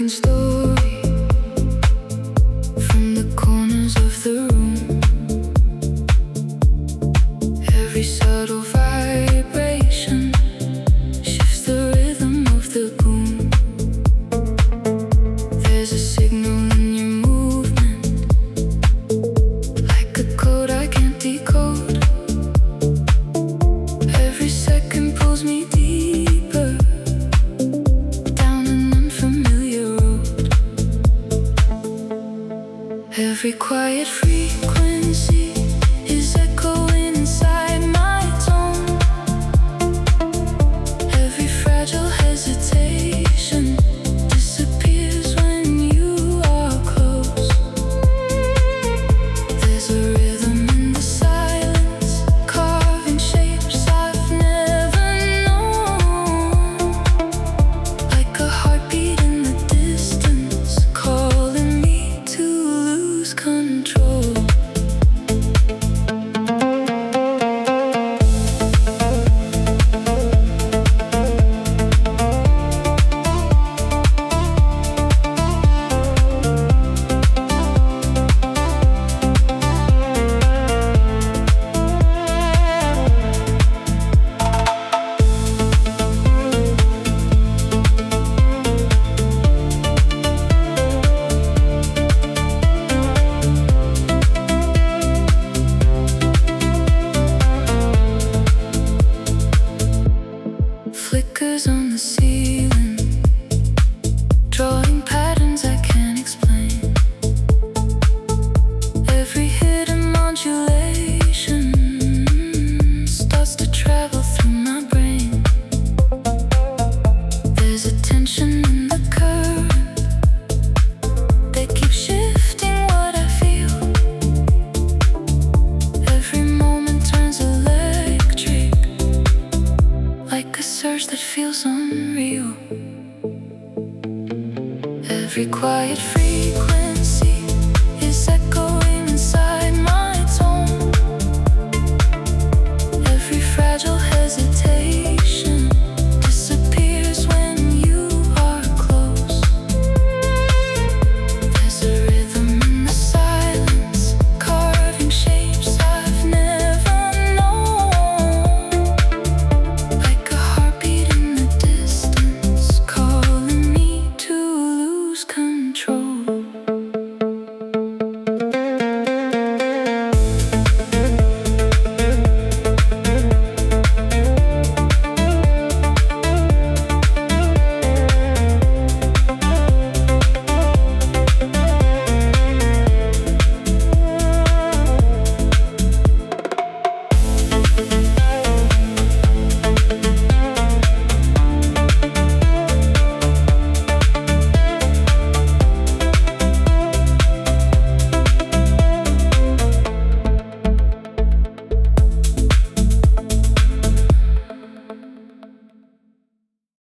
different story from the corners of the room. Every subtle vibration shifts the rhythm of the boom. There's a signal in your movement, like a code I can't decode. Every second pulls me deeper down an unfamiliar road. Every quiet frequency is echoing inside my tone. Every fragile hesitation disappears when you are close. There's a rhythm in the silence, carving shapes I've never known. Like a heartbeat in the distance, calling me to lose control. Flickers on the ceiling, drawing patterns I can't explain. Every hidden modulation starts to travel through my brain. There's a tension in the current that keeps shifting what I feel. Every moment turns electric, like a surge that feels unreal. Every quiet